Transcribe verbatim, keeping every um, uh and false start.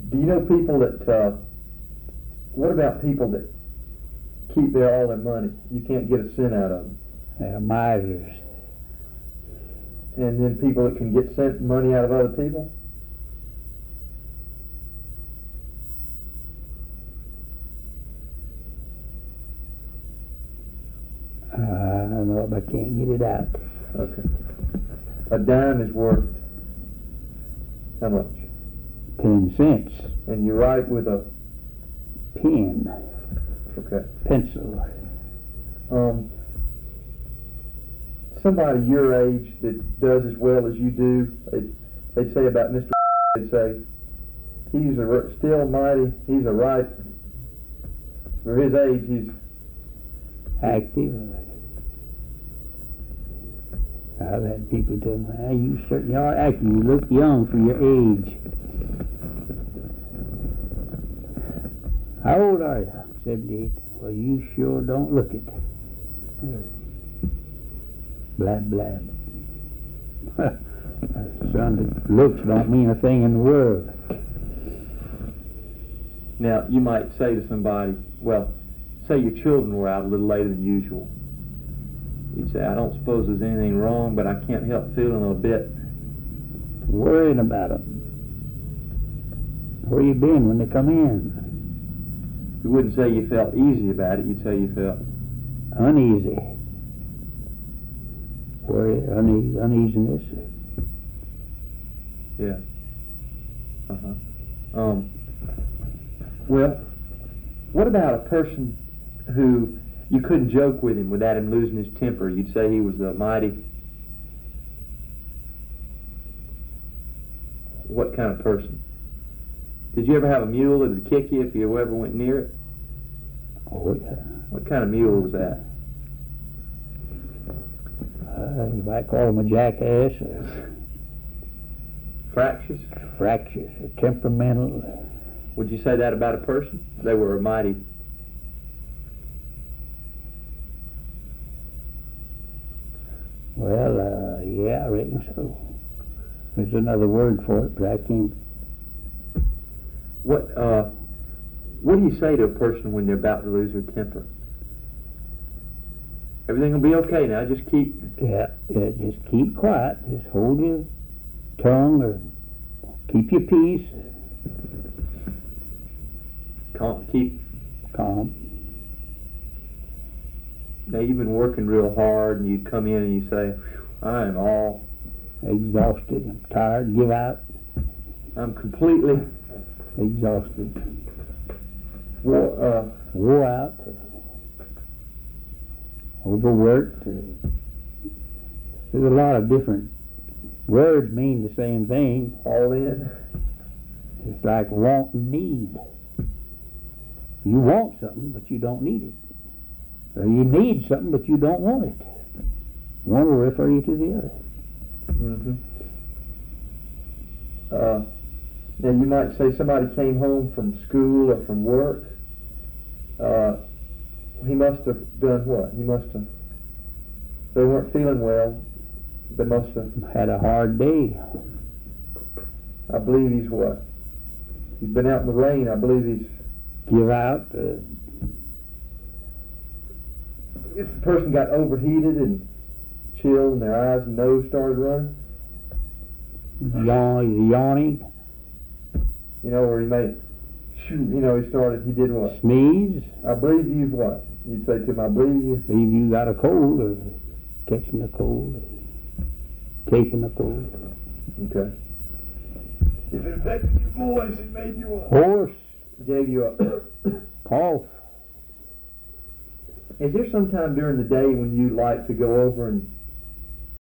Do you know people that, uh, what about people that keep their all their money? You can't get a cent out of them. They're misers. And then people that can get cent money out of other people? Uh, I don't know if I can't get it out. Okay. A dime is worth how much? Ten cents. And you write with a Pen. okay. Pencil. Um, somebody your age that does as well as you do, they, they say about Mister They say he's a still mighty. He's a right for his age. He's Active. I've had people tell me, hey, you certainly are active. You look young for your age. How old are you? seventy-eight. Well, you sure don't look it. Blab, blab. Son, looks don't mean a thing in the world. now you might say to somebody, well, say your children were out a little later than usual. You'd say, I don't suppose there's anything wrong, but I can't help feeling a bit worrying about them. Where you been when they come in? You wouldn't say you felt easy about it. You'd say you felt uneasy. Worry, une- uneasiness. Yeah. Uh-huh. Um, well, what about a person who you couldn't joke with him without him losing his temper? You'd say he was a mighty... What kind of person? Did you ever have a mule that would kick you if you ever went near it? Oh, yeah. What kind of mule was that? Uh, you might call him a jackass, or Fractious? fractious, or temperamental. Would you say that about a person? They were a mighty... Well, uh, yeah, I reckon so. There's another word for it, but I can't. What, uh, what do you say to a person when they're about to lose their temper? Everything will be okay now, just keep... Yeah, yeah, just keep quiet. Just hold your tongue, or keep your peace. Calm, keep... Calm. Now, you've been working real hard, and you come in and you say, I am all... Exhausted. I'm tired. Give out. I'm completely... Exhausted. Wore, uh, Wore out. Overworked. There's a lot of different words mean the same thing. all in. It's like want and need. You want something, but you don't need it. Or you need something, but you don't want it. One will refer you to the other. Mm-hmm. Uh, now, you might say somebody came home from school or from work. Uh, he must have done what? He must have... They weren't feeling well. They must have... Had a hard day. I believe he's what? He's been out in the rain. I believe he's... Give out. Uh, If the person got overheated and chilled and their eyes and nose started running, yawn, yawning. you know, or he may... Shoot, you know, he started... He did what? Sneeze. I believe you've what? You'd say to him, I believe you... Believe you got a cold, or catching a cold, or taking a cold. Okay. If it affected your voice, it made you a... Horse. Gave you a... Cough. Is there some time during the day when you like to go over and